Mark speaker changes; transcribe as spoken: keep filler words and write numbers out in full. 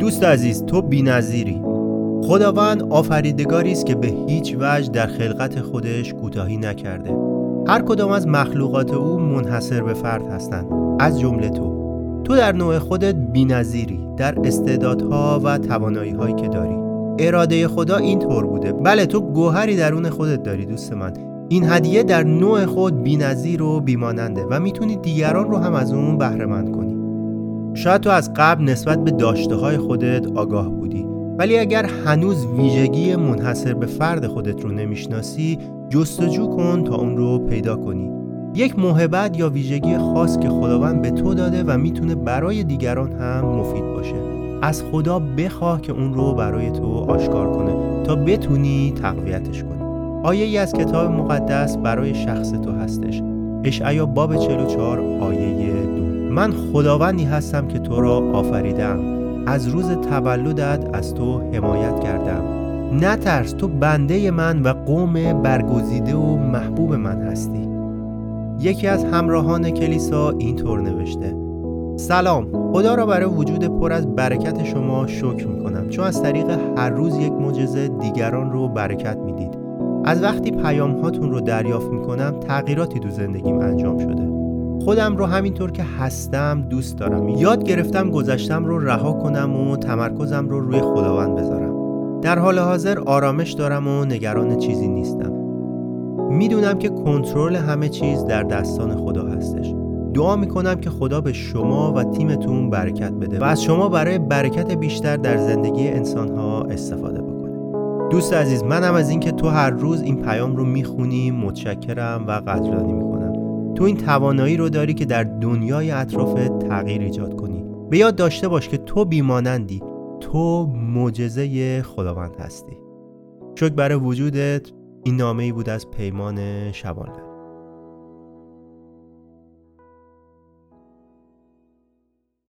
Speaker 1: دوست عزیز، تو بی‌نظیری. خداوند آفریدگاری است که به هیچ وجه در خلقت خودش کوتاهی نکرده. هر کدام از مخلوقات او منحصر به فرد هستند، از جمله تو. تو در نوع خودت بی‌نظیری در استعدادها و توانایی‌هایی که داری. اراده خدا این طور بوده. بله، تو گوهری درون خودت داری دوست من. این هدیه در نوع خود بی‌نظیر و بی‌ماننده و میتونی دیگران رو هم از اون بهره مند کنی. شاید تو از قبل نسبت به داشته‌های خودت آگاه بودی، ولی اگر هنوز ویژگی منحصر به فرد خودت رو نمیشناسی، جستجو کن تا اون رو پیدا کنی. یک موهبت یا ویژگی خاص که خداوند به تو داده و میتونه برای دیگران هم مفید باشه. از خدا بخواه که اون رو برای تو آشکار کنه تا بتونی تقویتش کنی. آیه‌ای از کتاب مقدس برای شخص تو هستش. اشعیا باب چهل و چهار آیه دو. من خداوندی هستم که تو را آفریدم. از روز تولدت از تو حمایت کردم. نترس، تو بنده من و قوم برگزیده و محبوب من هستی. یکی از همراهان کلیسا اینطور نوشته: سلام، خدا را برای وجود پر از برکت شما شکر میکنم، چون از طریق هر روز یک معجزه دیگران رو برکت میدید. از وقتی پیام هاتون رو دریافت میکنم تغییراتی تو زندگیم انجام شده. خودم رو همینطور که هستم دوست دارم. یاد گرفتم گذشتم رو رها کنم و تمرکزم رو روی خداوند بذارم. در حال حاضر آرامش دارم و نگران چیزی نیستم. میدونم که کنترل همه چیز در دستان خدا هستش. دعا میکنم که خدا به شما و تیمتون برکت بده و از شما برای برکت بیشتر در زندگی انسانها استفاده بکنه. دوست عزیز، منم از این که تو هر روز این پیام رو میخونی متشکرم و قدردانی میکنم. تو این توانایی رو داری که در دنیای اطرافت تغییر ایجاد کنی. به یاد داشته باش که تو بیمانندی. تو معجزه خداوند هستی. شکر برای وجودت. این نامه‌ای بود از پیمان شبانه.